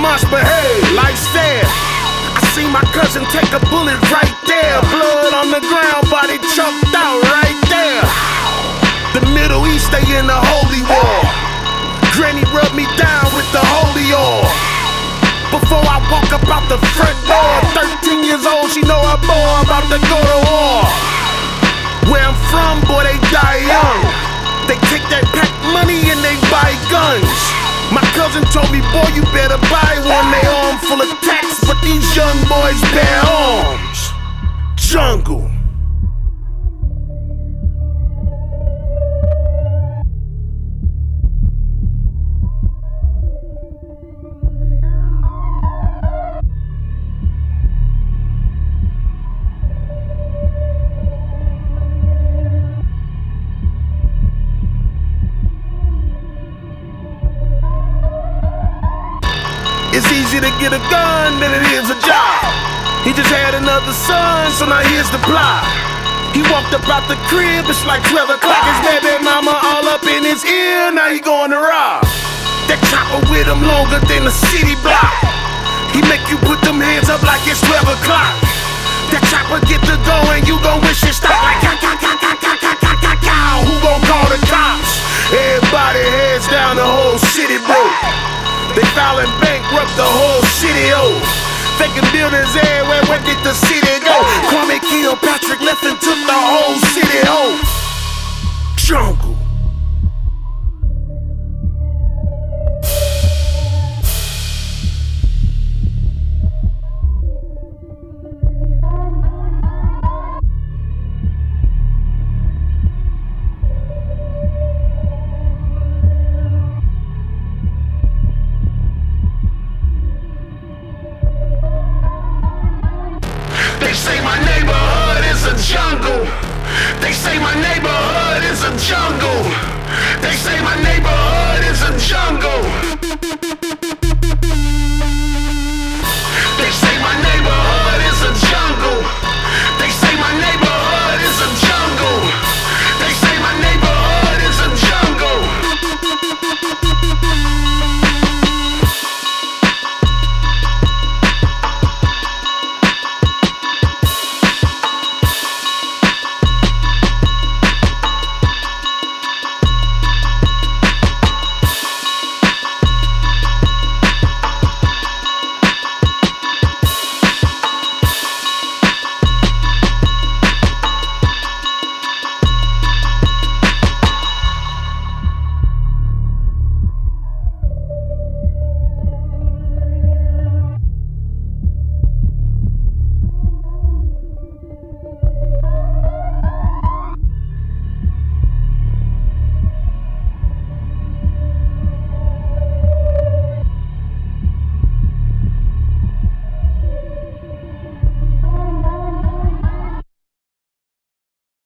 must behave. Life's fair. I see my cousin take a bullet right there. Blood on the ground, body choked out right there. The Middle East, they in the holy war. Granny rubbed me down with the holy oil. Before I walk up out the front door, 13 years old, she know I'm more about to go to war. Where I'm from, boy, they die young. They take that pack money and they buy guns. My cousin told me, boy, you better buy one. They arm full of tacks, but these young boys bear arms. Jungle. It's easier to get a gun than it is a job. He just had another son, so now here's the plot. He walked up out the crib, it's like 12 o'clock. His baby mama all up in his ear, now he going to rob. That chopper with him longer than the city block. He make you put them hands up like it's 12 o'clock. That chopper get to going, you gon' wish it stopped. Like cow, who gon' call the cops? Everybody heads down, the whole city broke. They filing bankrupt the whole city, oh. Vacant buildings everywhere, where did the city go? Kwame Kilpatrick left and took the whole city, oh. Jungle. They say my neighborhood is a jungle. They say my neighborhood is a jungle. They say my neighborhood is a jungle.